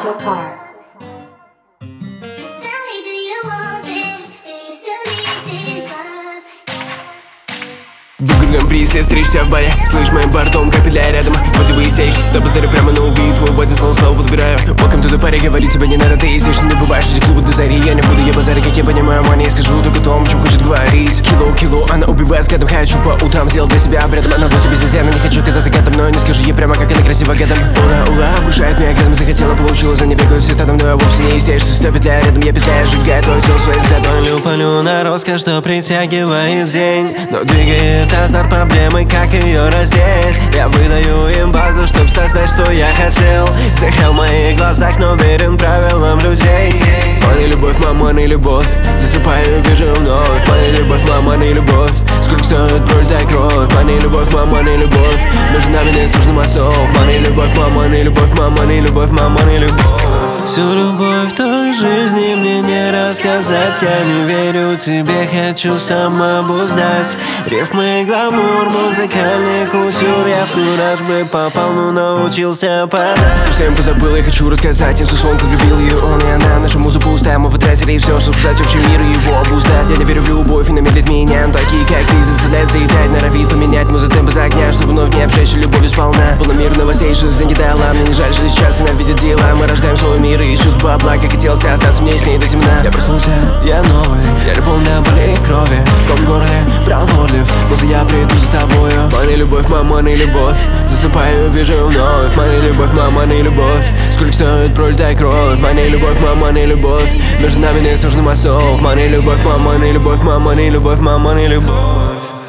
your car. Выгодном призе встречься в баре. Слышь, моим бортом капелля рядом. Вроде бы естеешь, с тобой зарю прямо на увид. Твой боди снова снова подбираю. Welcome to the party, говорить тебе не надо. Ты здесь не бываешь, эти клубы до зари. Я не буду ебазарить, как я понимаю, мани. Скажу только то, о чем хочет говорить. Кило, она убивает взглядом. Хочу по утрам сделать для себя обрядом. Она в себе зазерна, не хочу казаться гадом. Но не скажу ей прямо, как она красиво гадом. Ура, окружает меня гадом. Захотела, получила, за ней бегают все стадом. Но я вовсе не естеешь, что петля рядом. Я петляю, сжигаю твое тело своим взглядом. Полю на роскошь, что притягивает день. Но двигает азарт проблемы, как ее раздеть. Я выдаю им базу, чтоб создать, что я хотел. Цеха в моих глазах, но верен правилам людей. Мани любовь, мама, не любовь. Засыпаю, вижу вновь. Мани любовь, мама, не любовь. Сколько стоит пролетая кровь. Мани любовь, мама, не любовь. Между нами не сложно мостов. Мани любовь, мама, не любовь. Мама, не любовь, мама, не любовь. Всю любовь той жизни мне не рассказать. Я не верю тебе, хочу сам обуздать. Рифмы, гламур, музыкальный кутюр. Я в кураж бы попал, но научился падать. Всем позабыл, я хочу рассказать им, что сон, как любил ее он и она. Нашу музу пустая, мы потратили все, чтобы создать общий мир и его обуздать. Я не верю в любовь и намедлит меня, но такие как ты заставляют заедать. Норовит поменять музы темпы за огня, чтобы вновь не обжечь любовью сполна. Полный мир новостей, что за не дала. Мне не жаль, что сейчас она видит дела. Мы рождаем свой мир и ищу с бабла, как хотелось остаться мне с ней до темна. Я проснулся, я новый, я любовь до боли и крови. Ком в горле, проворлив, после я приду за тобою. Мани любовь, мама, не любовь. Засыпаю, вижу вновь. Мани любовь, мама, не любовь. Сколько стоит пролетая кровь. Мани любовь, мама, не любовь. Между нами не сложно мостов. Мани любовь, мама, не любовь. Мама, не любовь, мама, не любовь.